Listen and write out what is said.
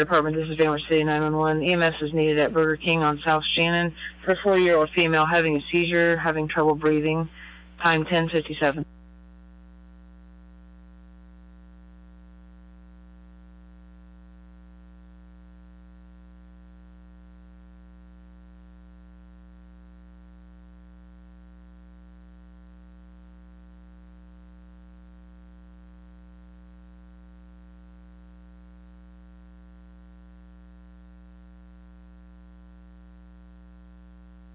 Department, this is Van Wert City 911. EMS is needed at Burger King on South Shannon for a 4-year-old female having a seizure, having trouble breathing. Time 10:57.